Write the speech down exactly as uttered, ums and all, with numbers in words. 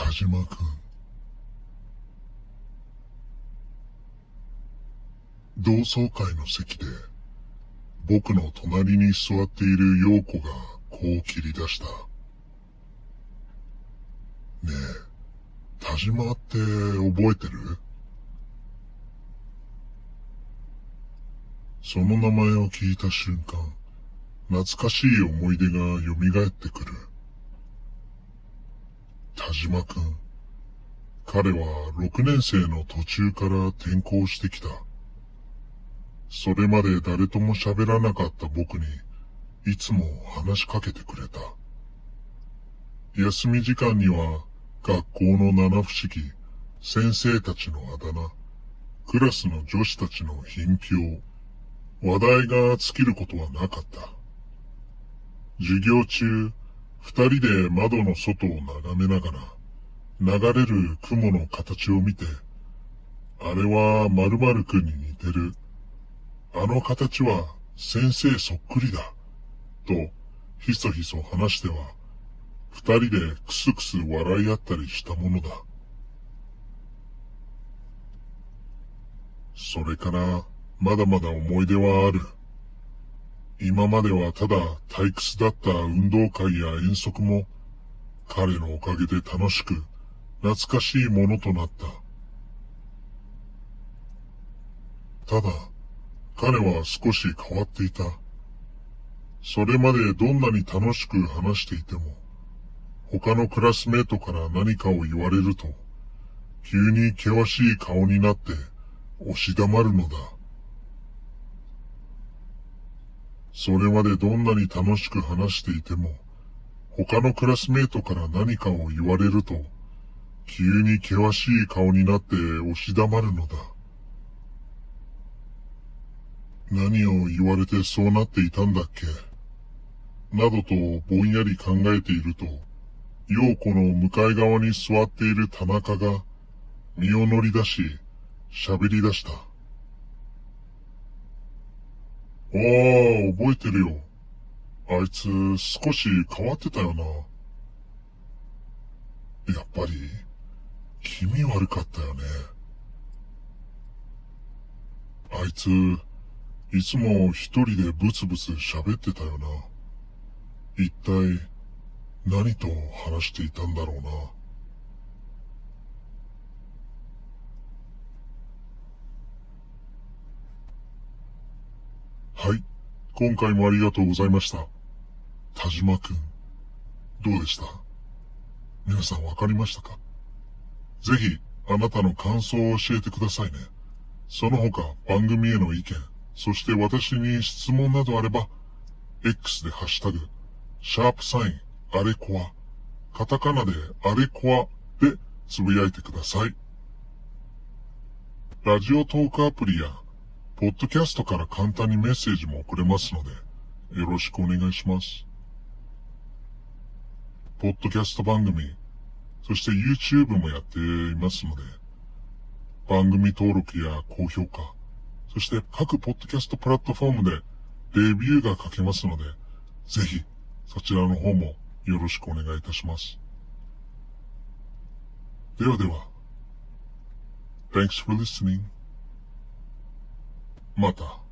田島くん。同窓会の席で、僕の隣に座っている陽子がこう切り出した。ねえ、田島って覚えてる？その名前を聞いた瞬間、懐かしい思い出が蘇ってくる。田島くん。彼はろくねん生の途中から転校してきた。それまで誰とも喋らなかった僕に、いつも話しかけてくれた。休み時間には、学校の七不思議、先生たちのあだ名、クラスの女子たちの品評、話題が尽きることはなかった。授業中、二人で窓の外を眺めながら、流れる雲の形を見て、あれは〇〇くんに似てる。あの形は先生そっくりだ。と、ひそひそ話しては、二人でクスクス笑い合ったりしたものだ。それから、まだまだ思い出はある。今まではただ退屈だった運動会や遠足も、彼のおかげで楽しく、懐かしいものとなった。ただ、彼は少し変わっていた。それまでどんなに楽しく話していても、他のクラスメートから何かを言われると、急に険しい顔になって押し黙るのだ。それまでどんなに楽しく話していても、他のクラスメートから何かを言われると、急に険しい顔になって押し黙るのだ。何を言われてそうなっていたんだっけ？などとぼんやり考えていると、陽子の向かい側に座っている田中が身を乗り出し、喋り出した。ああ、覚えてるよ。あいつ少し変わってたよな。やっぱり、気味悪かったよね。あいつ、いつも一人でブツブツ喋ってたよな。一体、何と話していたんだろうな。はい。今回もありがとうございました。田島くん、どうでした？皆さんわかりましたか？ぜひ、あなたの感想を教えてくださいね。その他、番組への意見、そして私に質問などあれば、X でハッシュタグ、シャープサイン、あれこわ、カタカナであれこわでつぶやいてください。ラジオトークアプリや、ポッドキャストから簡単にメッセージも送れますので、よろしくお願いします。ポッドキャスト番組、そして YouTube もやっていますので、番組登録や高評価、そして各ポッドキャストプラットフォームでレビューが書けますので、ぜひそちらの方もよろしくお願いいたします。ではでは、Thanks for listening. また。